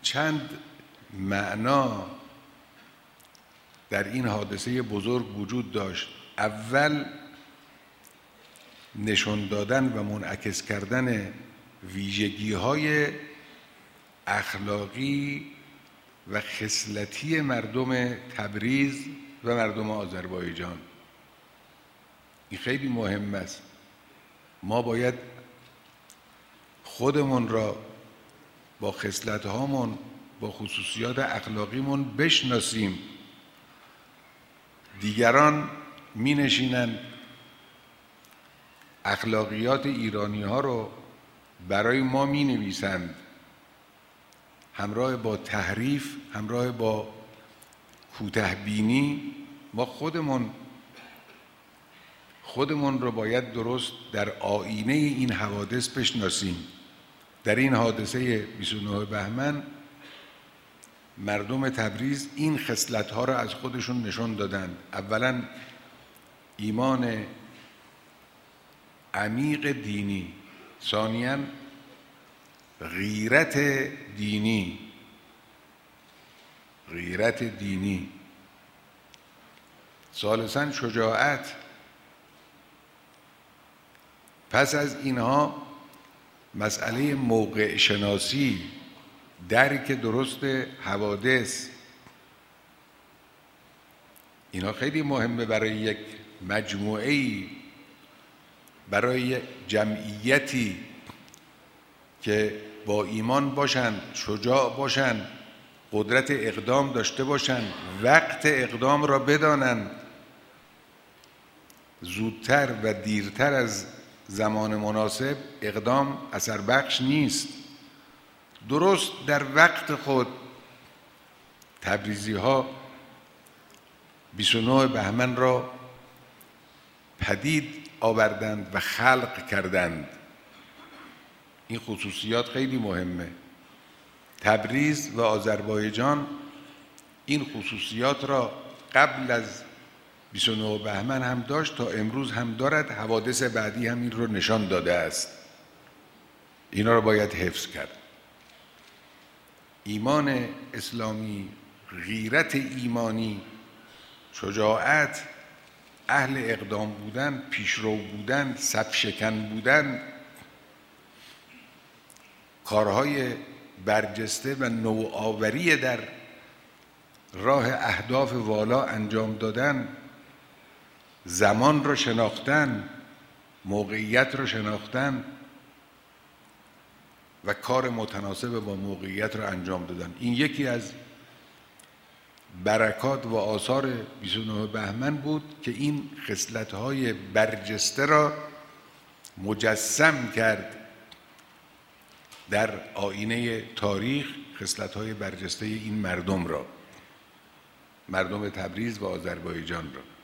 چند معنا در این حادثه بزرگ وجود داشت. اول نشون دادن و منعکس کردن ویژگی‌های اخلاقی و خصلتی مردم تبریز و مردم آذربایجان. این خیلی مهم است. ما باید خودمون را با خصلت‌هامون، با خصوصیات اخلاقیمون بشناسیم. دیگران می نشینن اخلاقیات ایرانی ها رو برای ما می نویسند، همراه با تحریف، همراه با کوته‌بینی. ما خودمون رو باید درست در آینه این حوادث بشناسیم. در این حادثه 29 بهمن مردم تبریز این خصلت‌ها را از خودشون نشون دادند. اولاً ایمان عمیق دینی، ثانیاً غیرت دینی، ثالثاً شجاعت. پس از اینها مسئله موقع شناسی، درک درست حوادث، اینا خیلی مهمه برای یک مجموعه‌ای، برای جمعیتی که با ایمان باشن، شجاع باشن، قدرت اقدام داشته باشن، وقت اقدام را بدانند. زودتر و دیرتر از زمان مناسب اقدام اثر بخش نیست. درست در وقت خود تبریزی ها 29 بهمن را پدید آوردند و خلق کردند. این خصوصیات خیلی مهمه. تبریز و آذربایجان این خصوصیات را قبل از 29 بهمن هم داشت، تا امروز هم دارد. حوادث بعدی هم این رو نشان داده است. اینا رو باید حفظ کرد. ایمان اسلامی، غیرت ایمانی، شجاعت، اهل اقدام بودن، پیشرو بودن، صف شکن بودن، کارهای برجسته و نوآوری در راه اهداف والا انجام دادن، زمان را شناختن، موقعیت را شناختن و کار متناسب با موقعیت را انجام دادن. این یکی از برکات و آثار 29 بهمن بود که این خصلت‌های برجسته را مجسم کرد در آینه تاریخ، خصلت‌های برجسته این مردم را، مردم تبریز و آذربایجان را.